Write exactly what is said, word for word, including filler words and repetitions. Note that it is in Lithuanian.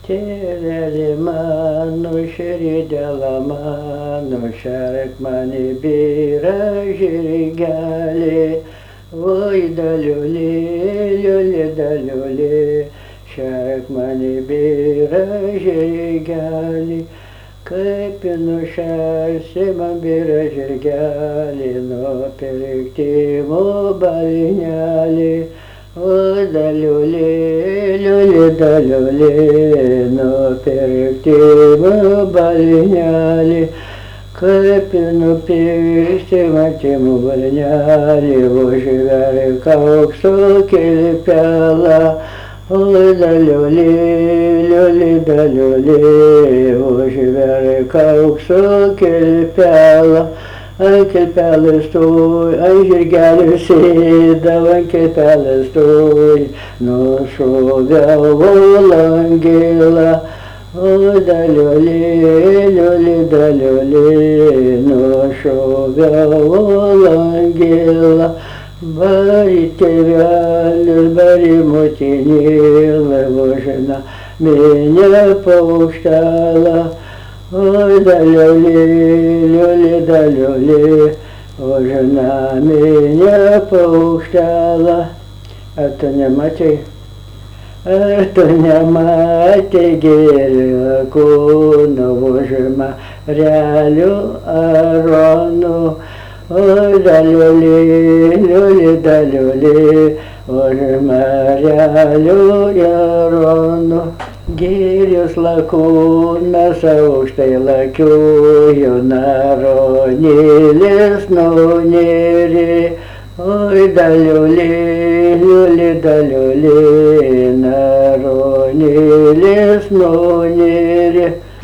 Tėveli mano, širdėla mano, šerk mane byra žirgelį, oi daliulį, liulį daliulį, šerk mane byra žirgelį, kaip nušersi man byra žirgelį, nupirkti mobalinėlį. O daliulį, liulį daliulį, nupirkti mobalinėlį, kaip nupirkti matymų balnelį, užverk aukso kilpelą. O daliulį, liulį daliulį, užverk aukso kilpelą. Ant kilpelės toj, ant žirgelio sėdau, ant kilpelės toj, nušoviau langėlą. O daliulį, liulį daliulį, nušoviau langėlą. Bari tėvelis, bari motinėlė, vožina mane paukštelą. Oi daliulį, liulį daliulį, užina mane paukštelą. Ar tu nematei? Ar tu nematei gėrio kūno, užima realių aronų? Oi daliulį, liulį daliulį, užima realių aronų. Gėrius lakūnas aukštai lakiuoju, naronėlis nunėrė. Oi daliulį, liulį daliulį, naronėlis nunėrė.